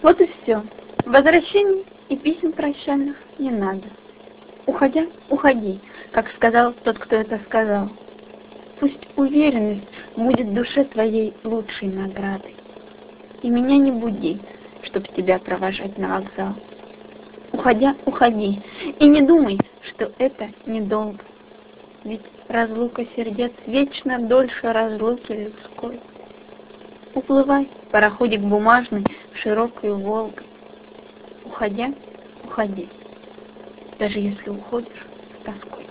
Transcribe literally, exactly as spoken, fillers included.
Вот и все. Возвращений и писем прощальных не надо. Уходя, уходи, как сказал тот, кто это сказал. Пусть уверенность будет в душе твоей лучшей наградой. И меня не буди, чтоб тебя провожать на вокзал. Уходя, уходи, и не думай, что это недолго. Ведь разлука сердец вечно дольше разлуки людской. Уплывай, пароходик бумажный, в широкую Волгу. Уходя, уходи, даже если уходишь с тоской.